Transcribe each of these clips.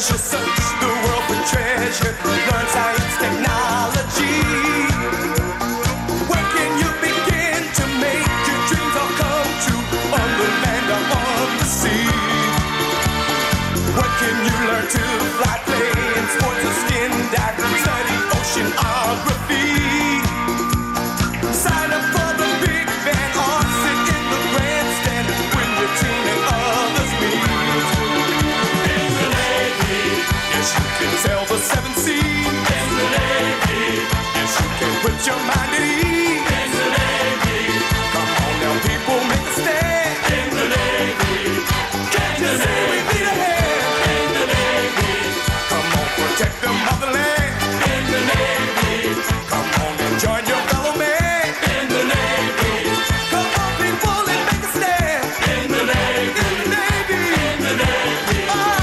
She'll search the world for treasure, learn science, technology. Where can you begin to make your dreams all come true? On the land or on the sea? Where can you learn to fly, play in sports or skin dive, study oceanography? Sign up for the big band or sit in the grandstand when your team and others meet. In the Navy, yes you can sail the seven seas. In the Navy, yes you can put your mind at ease. In the Navy, come on now people, make a stand. In the Navy, can't you see we need a hand? In the Navy, come on protect the motherland. In the Navy, come on and join your fellow man. In the Navy, come on people and make a stand. In the Navy, in the Navy, in the Navy.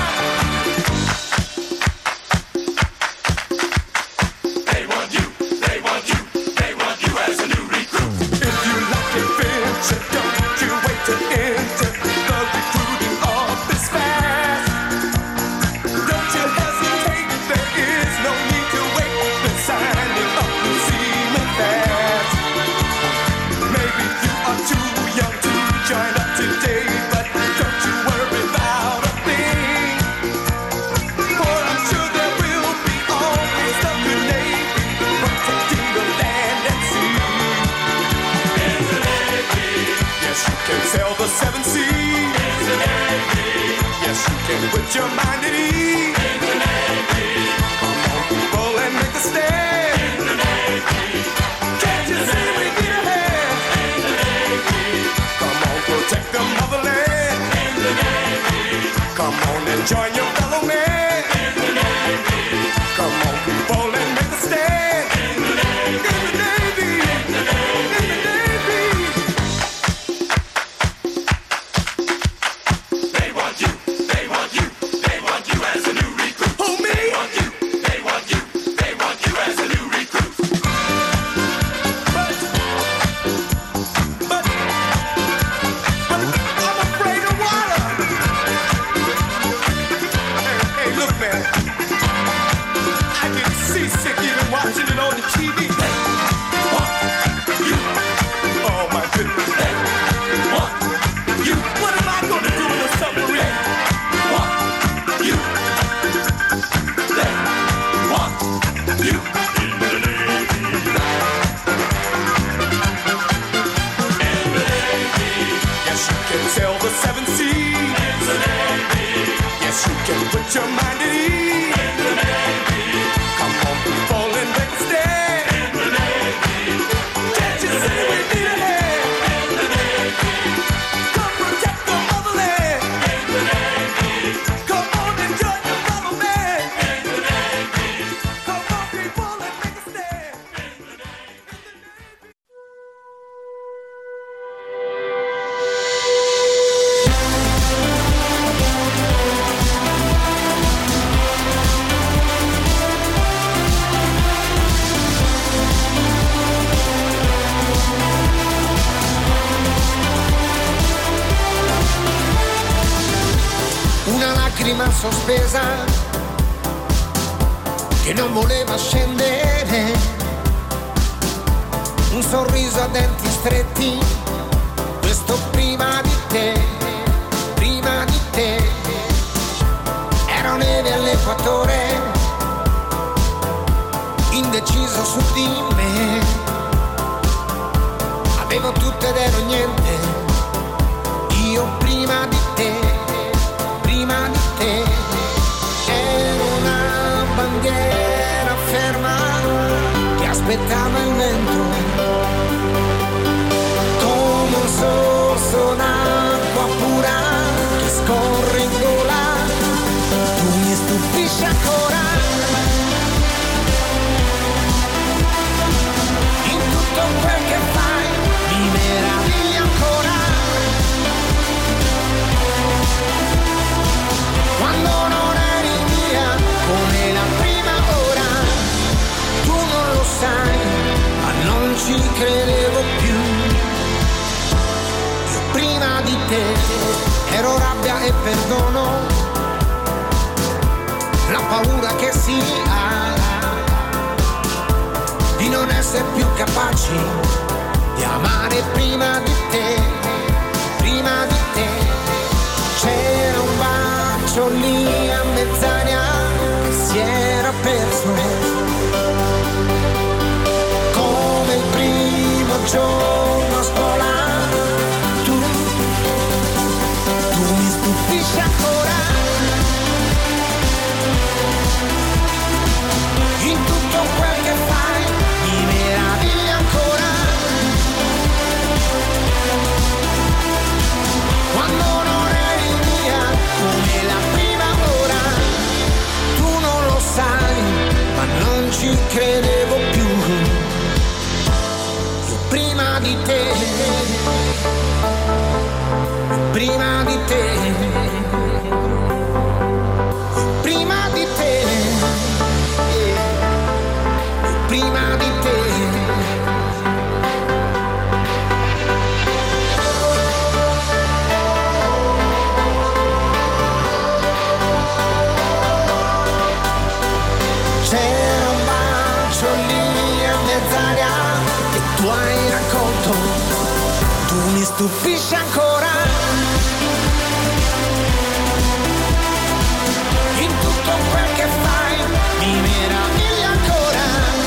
They want you, they want you, they want you as a new recruit. If you like adventure, don't you wait to enter. The recruiting office fast. Don't you hesitate, there is no need to wait. The signing up will seem fast. Maybe you are too young to join up today, but don't you worry about a thing. For I'm sure there will be always the good Navy protecting the land and sea. In the Navy, yes you can sail the seven seas. In the Navy, yes you can put your mind at ease. In the Navy, come on people and make a stand. In the Navy, can't you see we need a hand? In the Navy, come on protect the motherland. In the Navy, come on and join your fellow man. In the Navy, come on people and make a stand. In the Navy, in the Navy, in the Navy, in the Navy. They want you, they want you, they want you as a new recruit. Who, me? They want you, they want you, they want you as a new recruit. But I'm afraid of water. Hey, look, man. I get seasick even watching it on the TV. They want you. Oh, my goodness. They want you. What am I going to do in a submarine? They want you. They want you. In the Navy. In the Navy. Yes, you can sail the seven seas. In the Navy. Yes, you can put your mind at ease. In the Navy. Come on, people, and make a stand. In the Navy. Can't you see we need a hand? In the Navy. Come protect the motherland. In the Navy. Come on and join your fellow man. In the Navy. Come on, people, and make a stand. In the Navy. Una lacrima sospesa che non voleva scendere, un sorriso a denti stretti, questo prima di te, prima di te. Era neve all'equatore, indeciso su di me, avevo tutto ed ero niente, io prima di te, prima di te. Ero una bandiera ferma che aspettava il vento, come un sorso d'acqua pura che scorre in gola. Tu mi stupisci ancora in tutto quel che fai, mi meravigli ancora quando non eri mia come la prima ora. Tu non lo sai, ma non ci credevo più. Io prima di te ero rabbia e perdono, la paura che si ha di non essere più capaci di amare prima di te, prima di te. C'era un bacio lì a mezz'aria che si era perso, come il primo giorno a scuola. Tu mi stupisci ancora, in tutto quel che fai mi meravigli ancora, quando non eri mia come la prima ora. Tu non lo sai, ma non ci credevo più, io prima di te, prima di te, prima di te, prima di te. C'era un bacio lì a mezz'aria che tu hai raccolto, tu mi stupisci ancora, in tutto quel che fai mi meravigli ancora,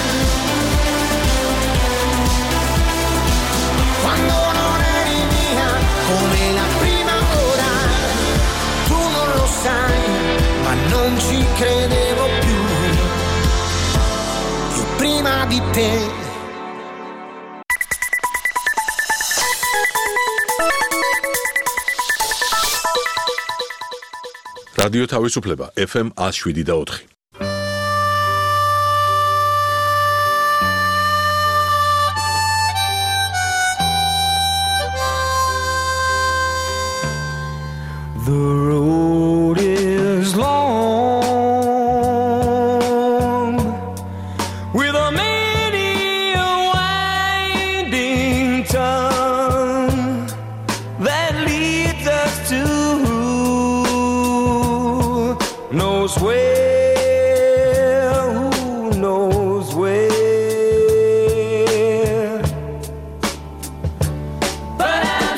quando non eri mia come la prima ora. Tu non lo sai, ma non ci credevo più, io prima di te. რადიო თავისუფლება FM 107.4. The road is long, with a many a winding tongue that leads us to knows where, who knows where. But I'm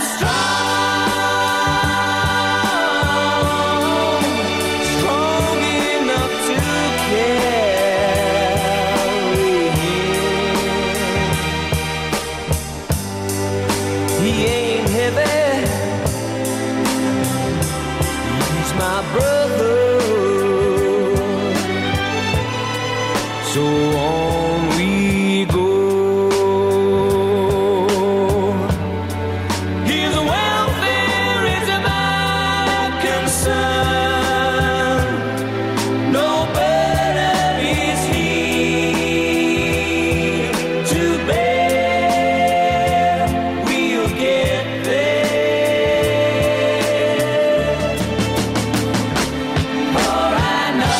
strong enough to carry him. He ain't heavy, he's my brother. So on we go. His welfare is my concern. No burden is he to bear. We'll get there. For I know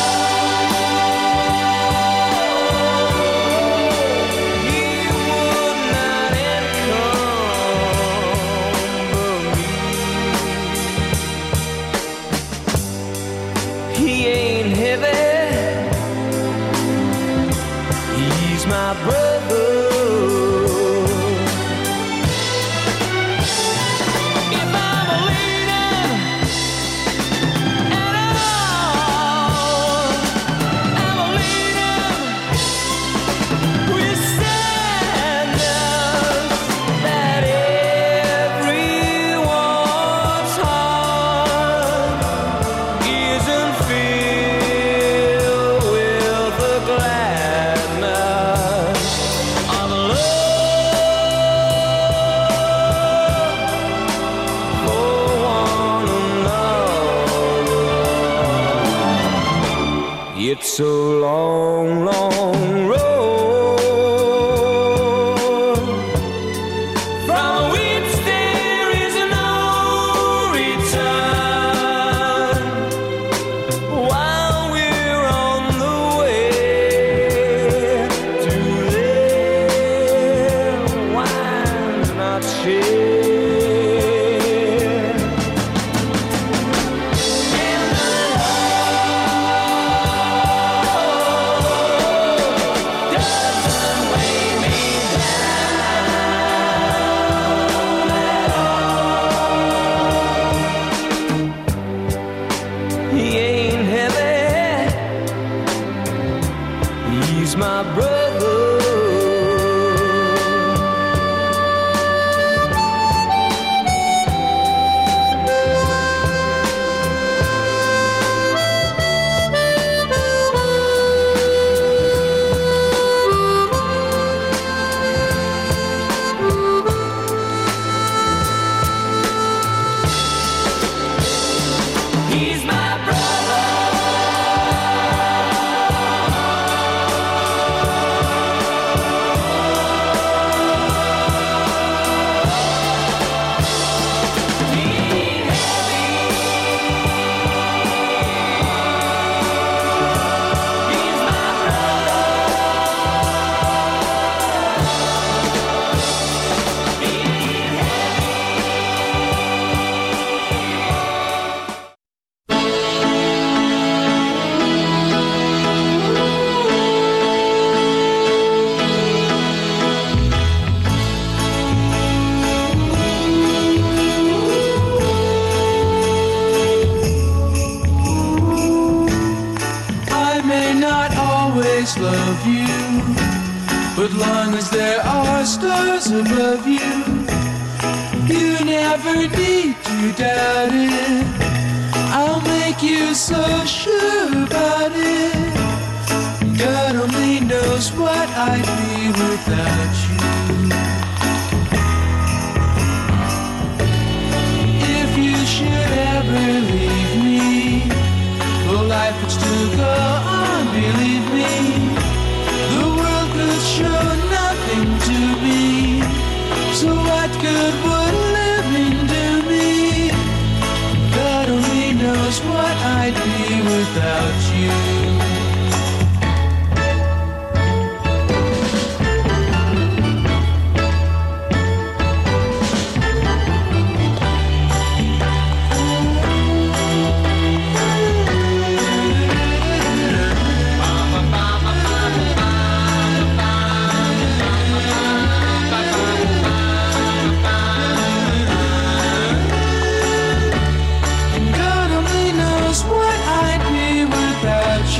he would not encumber me. He ain't heavy, he's my brother. If I'm a leader at all, I'm a leader with sadness that everyone's heart isn't filled with the gladness of love for one another. It's a long, long road from which there is no return. While we're on the way to there, why not share? And the love love you, but long as there are stars above you, you never need to doubt it. I'll make you so sure about it. God only knows what I'd be without you. If you should ever leave me, well, life would still go on, believe me. The world could show nothing to me, so what good would living do me? God only knows what I'd be without you. God only knows what I'd be without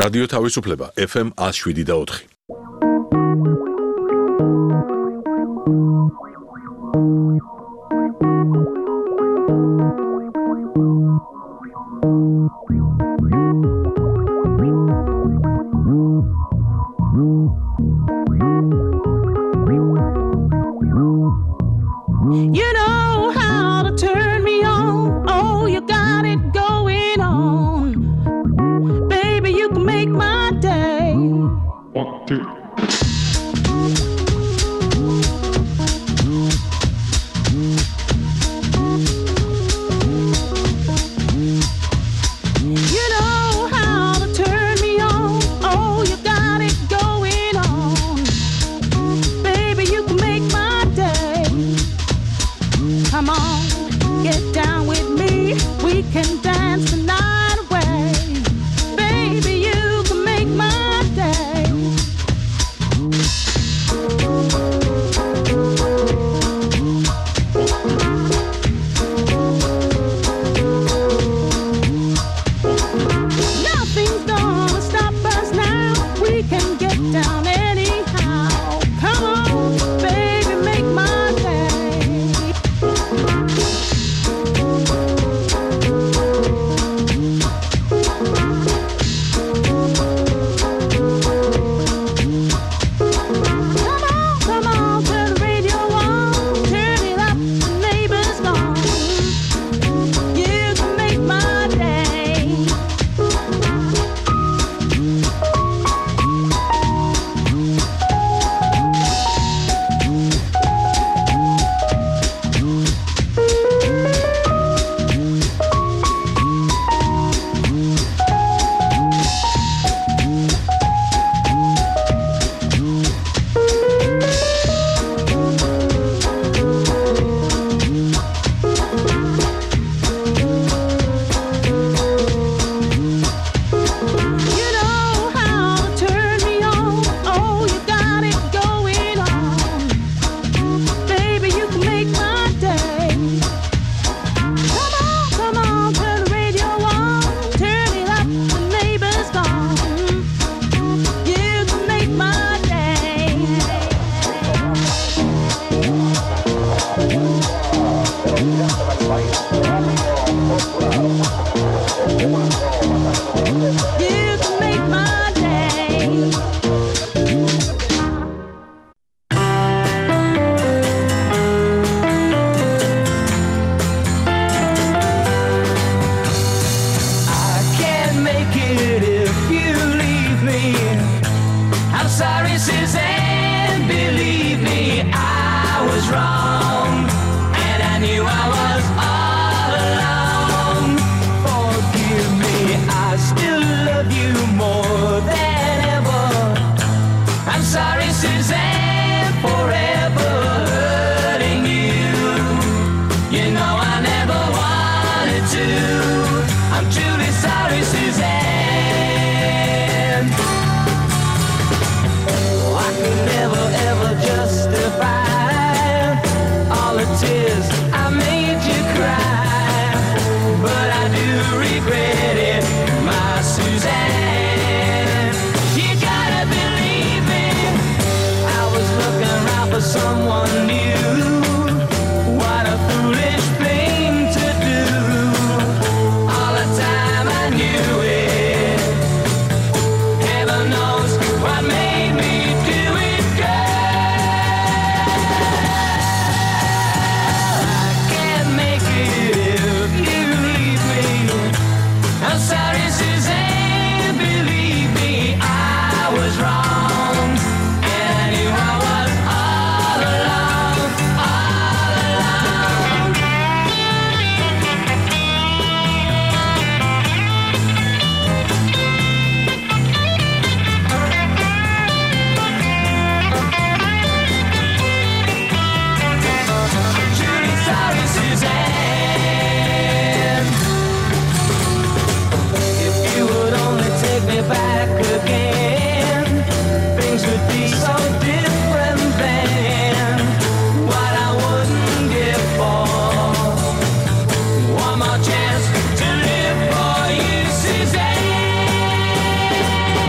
რადიო თავისუფლება FM 107.4. You know how to turn me on. Oh, you got it going on. Baby, you can make my day. One, two. You know how to turn me on. Oh, you got it going on. Baby, you can make my day. Come on, get down with me. We can dance the night away. Baby, you can make my day. Nothing's gonna stop us now. We can get down anyhow. Come on, baby, make my day. Come on, turn the radio on. Turn it up, the neighbor's gone. You can make my day. You know how to turn me on. Oh, you got it going on. Baby, you can make my day. Come on, turn the radio on. Turn it up, the neighbor's gone. You can make my day. You can make my day. I can't make it if you leave me. I'm sorry, Suzanne, believe me, I was wrong. And I knew I was all alone. Forgive me, I still love you more than ever. I'm sorry, Suzanne, forever hurting you. You know I never wanted to. I'm truly sorry, Suzanne. I could never ever justify all the tears I made you cry, but I do regret it, my Suzanne. You gotta believe me, I was looking around for someone new. What a foolish thing to do. All the time I knew it. Heaven knows what made me do it, girl. I can't make it if you leave me. I'm sorry, Suzanne, believe me, I was wrong. And I knew I was all alone, all alone. Truly sorry, Suzanne. If you would only take me back again, things would be so different then. What I wouldn't give for one more chance to live for you, Suzanne.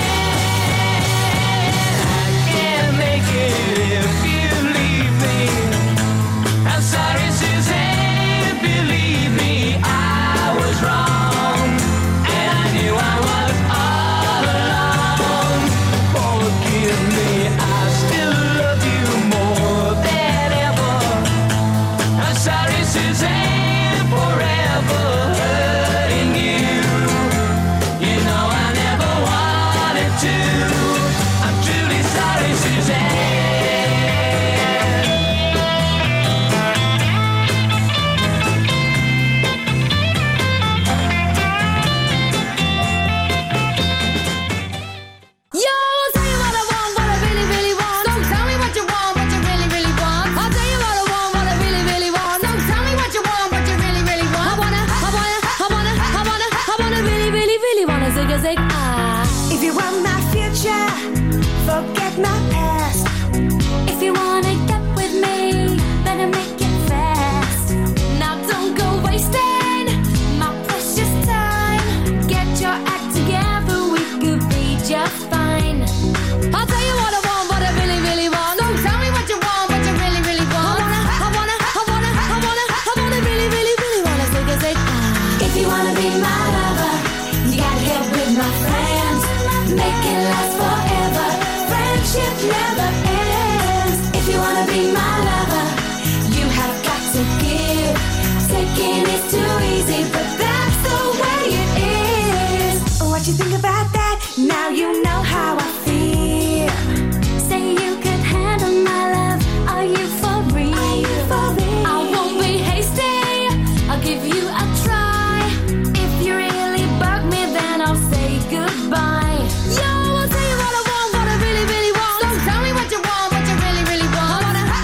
future, forget my past. If you wanna get with me, better make it fast. Now don't go wasting my precious time. Get your act together, we could be just fine. I'll tell you what I want, what I really, really want. So tell me what you want, what you really, really want. I wanna really, really, really wanna say. If you wanna be my lover, you gotta get with my friends. Make it last forever. Friendship never ends. If you wanna be my lover, you have got to give. Taking is too easy, but that's the way it is. What you think about that? Now you know how I feel. Say you could handle my love. Are you for real? I won't be hasty. I'll give you a try. If you really bug me, then I'll say goodbye. Yo, I'll tell you what I want, what I really, really want. So tell me what you want, what you really, really want.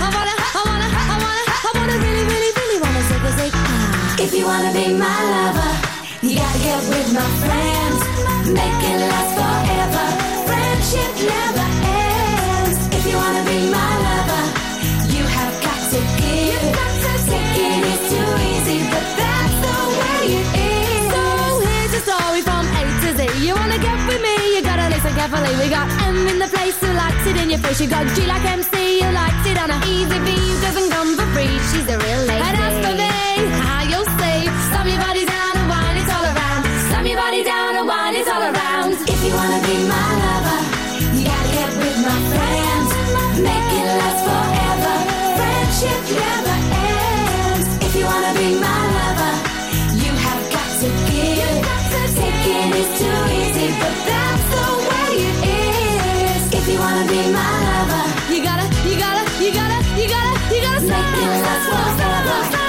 I wanna really, really, really wanna say. If you wanna be my lover, you gotta get with my friends. Make it last forever. Friendship never ends. If you wanna be my lover, you have got to give. Taking is too easy, but that's the way it is. So here's a story from A to Z. You wanna get with me, you gotta listen carefully. We got M in the place who likes it in your face. You got G like MC, who likes it on a easy V, who doesn't come for free. She's a real lady. And as for me, how you'll see, slam your body down and wine it all around. Slam your body down and wine it all around. If you wanna be my lover, you gotta get with my friends. Make it last forever. Friendship never ends. If you wanna be my lover, you have got to give. Taking is too easy, but that's the way it is. If you wanna be my lover, you gotta make it last forever.